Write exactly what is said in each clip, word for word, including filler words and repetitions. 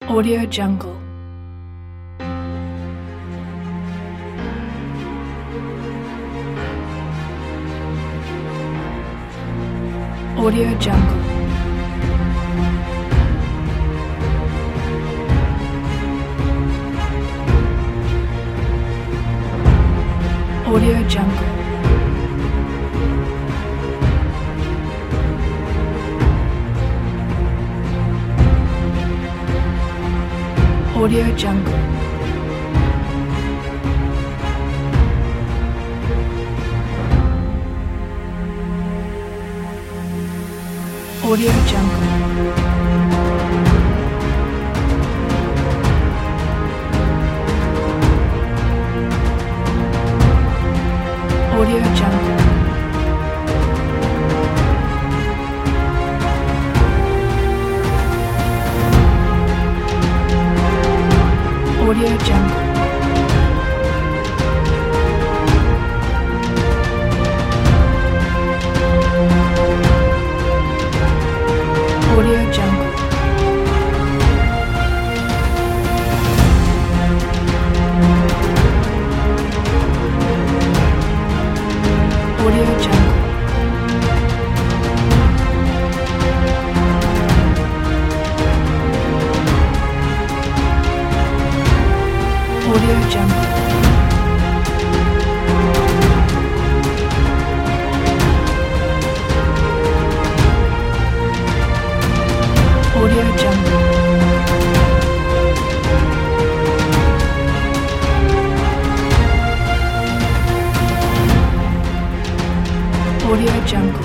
Audio Jungle. Audio Jungle. Audio Jungle. Audio Jungle. Audio Jungle. Audio Jungle. Audio Jungle. Audio Jungle. Audio Jungle. Audio Jungle. Audio Jungle. Audio Jungle.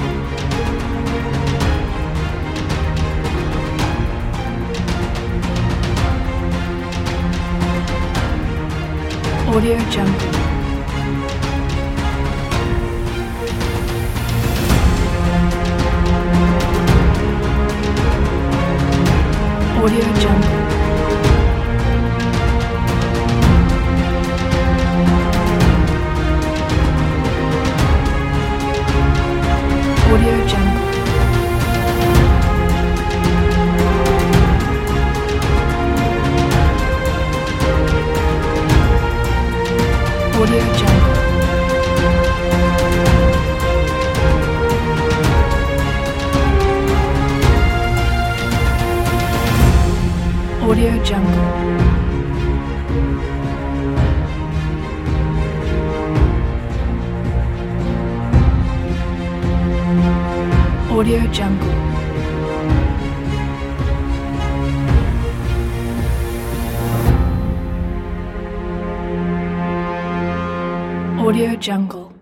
Audio Jungle. Audio Jungle. Audio Jungle. Audio Jungle. Audio Jungle. Audio Jungle. Audio Jungle.